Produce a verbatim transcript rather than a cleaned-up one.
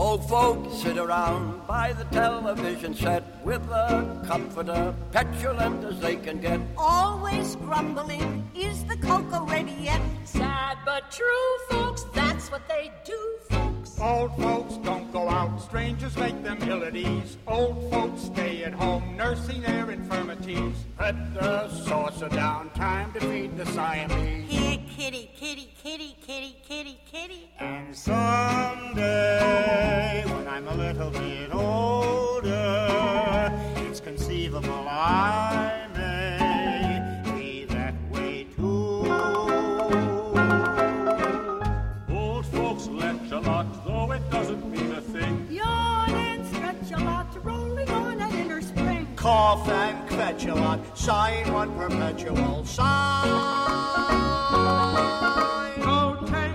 Old folks sit around by the television set with a comforter, petulant as they can get. Always grumbling, is the cocoa ready yet? Sad but true, folks, that's what they do, folks. Old folks don't go out, strangers make them ill at ease. Old folks stay at home, nursing their infirmities. Put the saucer down, time to feed the Siamese. Here, kitty, kitty, kitty, kitty, kitty, kitty. And someday, when I'm a little bit older, it's conceivable I may be that way too. Old folks let a lot, though it doesn't mean a thing. Yawn and stretch a lot, rolling on an inner spring. Cough and fetch a lot, sighing one perpetual sigh. Go take